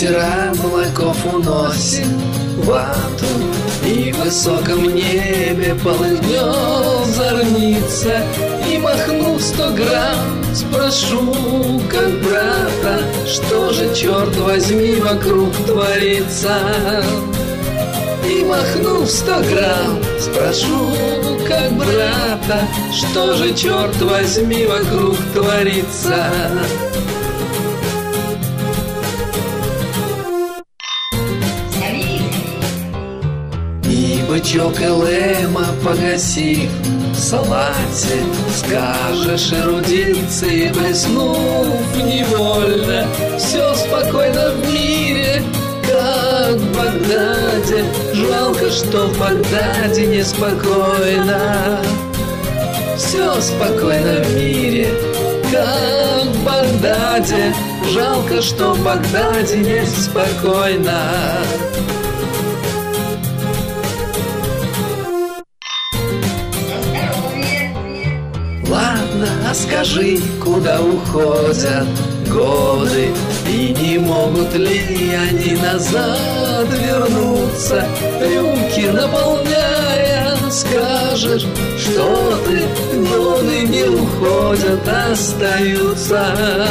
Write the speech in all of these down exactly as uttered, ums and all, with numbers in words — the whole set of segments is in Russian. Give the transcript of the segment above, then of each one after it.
ветера облаков уносит вату, и в высоком небе полыхнет зорница. И махнув сто грамм, спрошу, как брата, что же, черт возьми, вокруг творится. И махнув сто грамм, спрошу, как брата, что же, черт возьми, вокруг творится. И бычок Элема, погасив в салате, скажешь эрудиции, блеснув невольно, все спокойно в мире, как в Багдаде. Жалко, что в Багдаде неспокойно. Все спокойно в мире, как в Багдаде. Жалко, что в Багдаде неспокойно. Ладно, а скажи, куда уходят годы, и не могут ли они назад вернуться? Рюмки наполняя, скажешь, что ты, годы не уходят, остаются.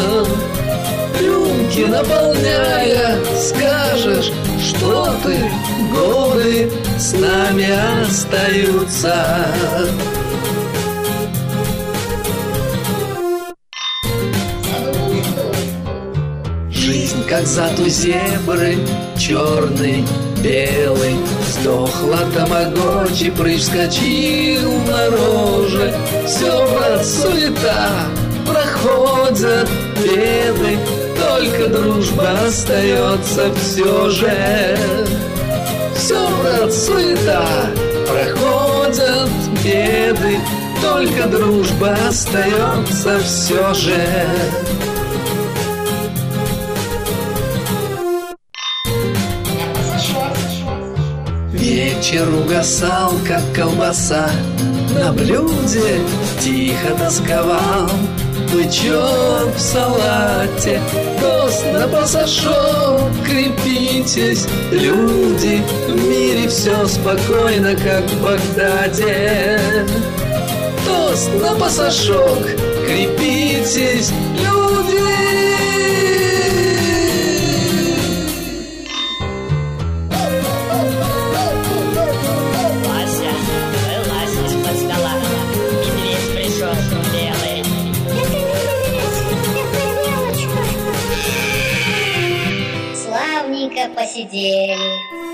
Рюмки наполняя, скажешь, что ты, годы с нами остаются. Жизнь, как зад у зебры, черный, белый. Сдохла тамагочи, прыщ вскочил на роже. Все, брат, суета, проходят беды, только дружба остается все же. Все, брат, суета, проходят беды, только дружба остается все же. Вечер угасал, как колбаса на блюде, тихо тосковал бычок в салате. Тост на пасашок, крепитесь, люди, в мире все спокойно, как в Багдаде. Тост на пасашок, крепитесь, люди. Славненько посидели.